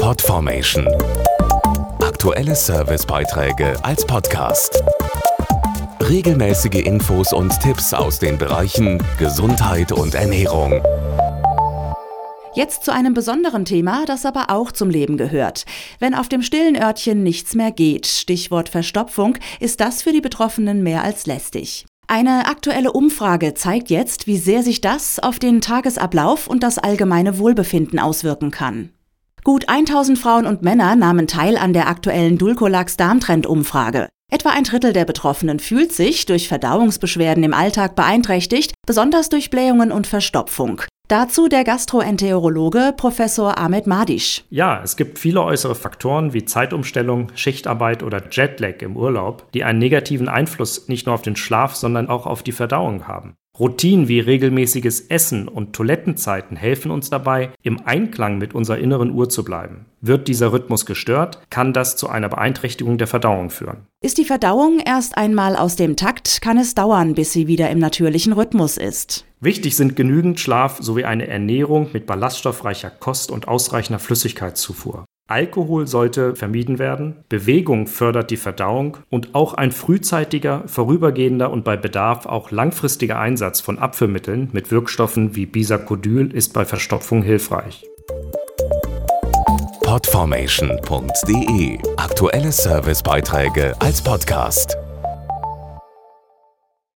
Podformation. Aktuelle Servicebeiträge als Podcast. Regelmäßige Infos und Tipps aus den Bereichen Gesundheit und Ernährung. Jetzt zu einem besonderen Thema, das aber auch zum Leben gehört. Wenn auf dem stillen Örtchen nichts mehr geht, Stichwort Verstopfung, ist das für die Betroffenen mehr als lästig. Eine aktuelle Umfrage zeigt jetzt, wie sehr sich das auf den Tagesablauf und das allgemeine Wohlbefinden auswirken kann. Gut 1000 Frauen und Männer nahmen teil an der aktuellen Dulcolax-Darmtrend-Umfrage. Etwa ein Drittel der Betroffenen fühlt sich durch Verdauungsbeschwerden im Alltag beeinträchtigt, besonders durch Blähungen und Verstopfung. Dazu der Gastroenterologe Professor Ahmed Madisch. Ja, es gibt viele äußere Faktoren wie Zeitumstellung, Schichtarbeit oder Jetlag im Urlaub, die einen negativen Einfluss nicht nur auf den Schlaf, sondern auch auf die Verdauung haben. Routinen wie regelmäßiges Essen und Toilettenzeiten helfen uns dabei, im Einklang mit unserer inneren Uhr zu bleiben. Wird dieser Rhythmus gestört, kann das zu einer Beeinträchtigung der Verdauung führen. Ist die Verdauung erst einmal aus dem Takt, kann es dauern, bis sie wieder im natürlichen Rhythmus ist. Wichtig sind genügend Schlaf sowie eine Ernährung mit ballaststoffreicher Kost und ausreichender Flüssigkeitszufuhr. Alkohol sollte vermieden werden, Bewegung fördert die Verdauung und auch ein frühzeitiger, vorübergehender und bei Bedarf auch langfristiger Einsatz von Abführmitteln mit Wirkstoffen wie Bisacodyl ist bei Verstopfung hilfreich. Podformation.de. Aktuelle Servicebeiträge als Podcast.